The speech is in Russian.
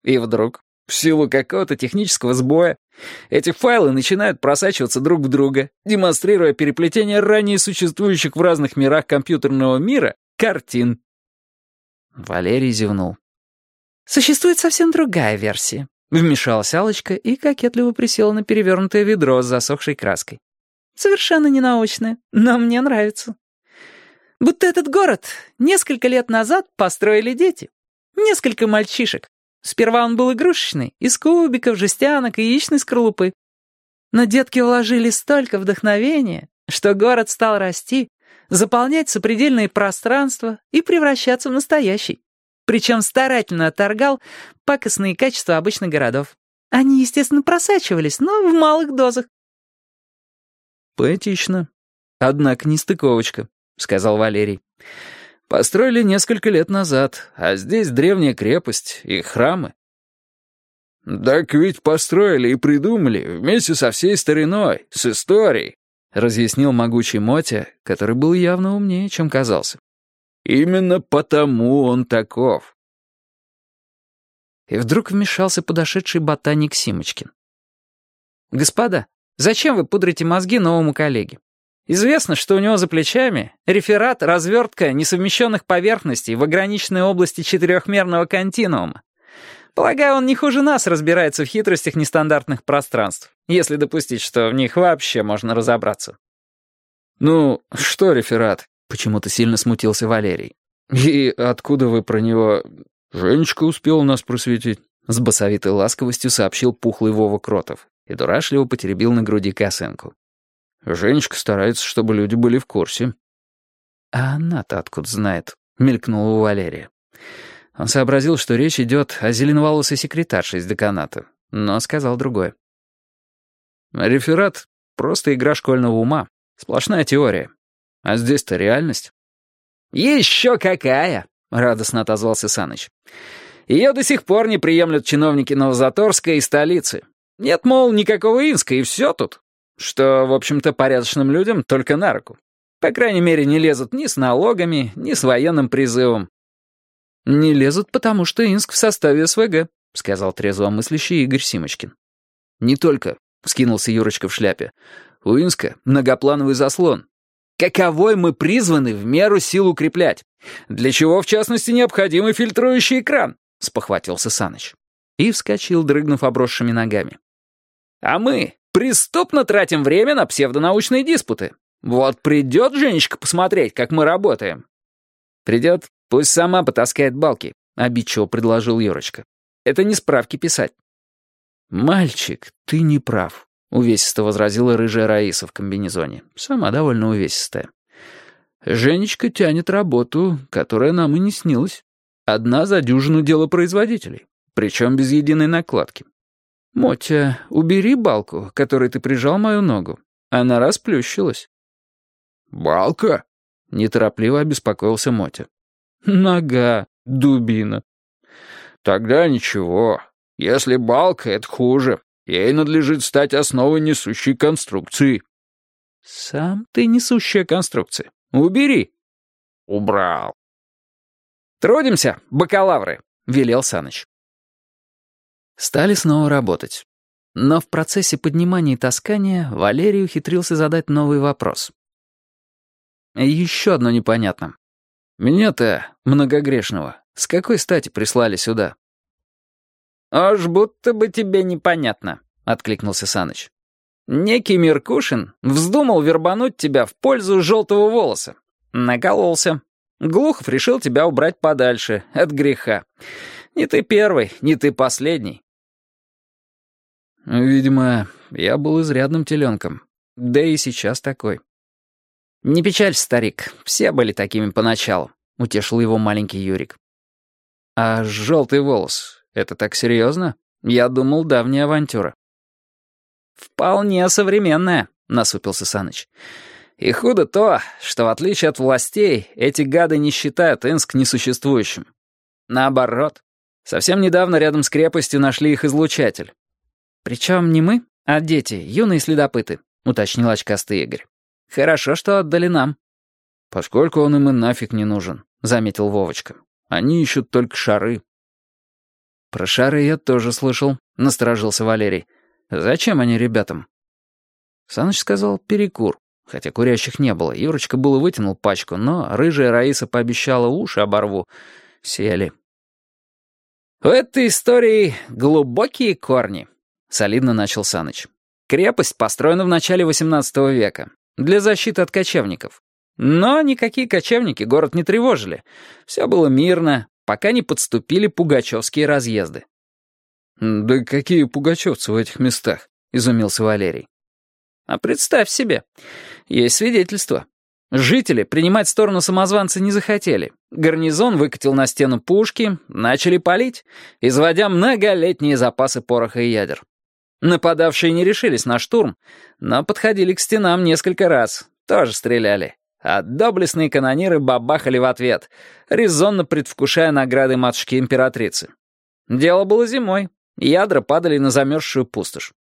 И вдруг, в силу какого-то технического сбоя, эти файлы начинают просачиваться друг в друга, демонстрируя переплетение ранее существующих в разных мирах компьютерного мира картин. Валерий зевнул. «Существует совсем другая версия», — вмешалась Аллочка и кокетливо присела на перевернутое ведро с засохшей краской. «Совершенно ненаучная, но мне нравится. Будто этот город несколько лет назад построили дети. Несколько мальчишек. Сперва он был игрушечный, из кубиков, жестянок и яичной скорлупы. Но детки вложили столько вдохновения, что город стал расти, заполнять сопредельные пространства и превращаться в настоящий. Причем старательно отторгал пакостные качества обычных городов. Они, естественно, просачивались, но в малых дозах. «Поэтично. Однако нестыковочка», — сказал Валерий. «Построили несколько лет назад, а здесь древняя крепость и храмы». «Так ведь построили и придумали вместе со всей стариной, с историей», — разъяснил могучий Мотя, который был явно умнее, чем казался. «Именно потому он таков». И вдруг вмешался подошедший ботаник Симочкин. «Господа, зачем вы пудрите мозги новому коллеге? Известно, что у него за плечами реферат, развертка несовмещенных поверхностей в ограниченной области четырехмерного континуума. Полагаю, он не хуже нас разбирается в хитростях нестандартных пространств, если допустить, что в них вообще можно разобраться». «Ну, что реферат?» — почему-то сильно смутился Валерий. «И откуда вы про него...» «Женечка успела нас просветить», — с басовитой ласковостью сообщил пухлый Вова Кротов и дурашливо потеребил на груди косынку. «Женечка старается, чтобы люди были в курсе». «А она-то откуда знает?» — мелькнула у Валерия. Он сообразил, что речь идет о зеленоволосой секретарше из деканата, но сказал другое. «Реферат — просто игра школьного ума, сплошная теория. А здесь-то реальность». «Еще какая!» — радостно отозвался Саныч. «Ее до сих пор не приемлют чиновники Новозаторска и столицы. Нет, мол, никакого Инска, и все тут. Что, в общем-то, порядочным людям только на руку. По крайней мере, не лезут ни с налогами, ни с военным призывом». «Не лезут, потому что Инск в составе СВГ», — сказал трезвомыслящий Игорь Симочкин. «Не только», — вскинулся Юрочка в шляпе. «У Инска многоплановый заслон. Каковой мы призваны в меру сил укреплять. Для чего, в частности, необходимый фильтрующий экран», — спохватился Саныч. И вскочил, дрыгнув обросшими ногами. «А мы преступно тратим время на псевдонаучные диспуты. Вот придет Женечка посмотреть, как мы работаем». «Придет, пусть сама потаскает балки», — обидчиво предложил Юрочка. «Это не справки писать». «Мальчик, ты не прав», — увесисто возразила рыжая Раиса в комбинезоне, сама довольно увесистая. «Женечка тянет работу, которая нам и не снилась. Одна за дюжину делопроизводителей, причем без единой накладки. Мотя, убери балку, которой ты прижал мою ногу. Она расплющилась». «Балка?» — неторопливо обеспокоился Мотя. «Нога, дубина». «Тогда ничего. Если балка — это хуже. Ей надлежит стать основой несущей конструкции». «Сам ты несущая конструкция. Убери». «Убрал». «Трудимся, бакалавры», — велел Саныч. Стали снова работать. Но в процессе поднимания и таскания Валерий ухитрился задать новый вопрос. Еще одно непонятно. Меня-то, многогрешного, с какой стати прислали сюда? «Аж будто бы тебе непонятно», — откликнулся Саныч. «Некий Меркушин вздумал вербануть тебя в пользу желтого волоса. Накололся. Глухов решил тебя убрать подальше, от греха. Не ты первый, не ты последний». Видимо, я был изрядным теленком. Да и сейчас такой. «Не печалься, старик, все были такими поначалу», — утешил его маленький Юрик. «А желтый волос — это так серьезно? Я думал, давняя авантюра». «Вполне современная», — насупился Саныч. «И худо то, что в отличие от властей, эти гады не считают Инск несуществующим. Наоборот, совсем недавно рядом с крепостью нашли их излучатель». «Причем не мы, а дети, юные следопыты», — уточнил очкастый Игорь. «Хорошо, что отдали нам». «Поскольку он им и нафиг не нужен», — заметил Вовочка. «Они ищут только шары». «Про шары я тоже слышал», — насторожился Валерий. «Зачем они ребятам?» Саныч сказал «перекур». Хотя курящих не было, Юрочка было вытянул пачку, но рыжая Раиса пообещала уши оборву. Сели. «У этой истории глубокие корни», — солидно начал Саныч. «Крепость построена в начале XVIII века для защиты от кочевников. Но никакие кочевники город не тревожили. Все было мирно, пока не подступили пугачевские разъезды». «Да какие пугачевцы в этих местах?» — изумился Валерий. «А представь себе, есть свидетельство. Жители принимать сторону самозванца не захотели. Гарнизон выкатил на стену пушки, начали палить, изводя многолетние запасы пороха и ядер. Нападавшие не решились на штурм, но подходили к стенам несколько раз, тоже стреляли. А доблестные канониры бабахали в ответ, резонно предвкушая награды матушки-императрицы. Дело было зимой, ядра падали на замерзшую пустошь.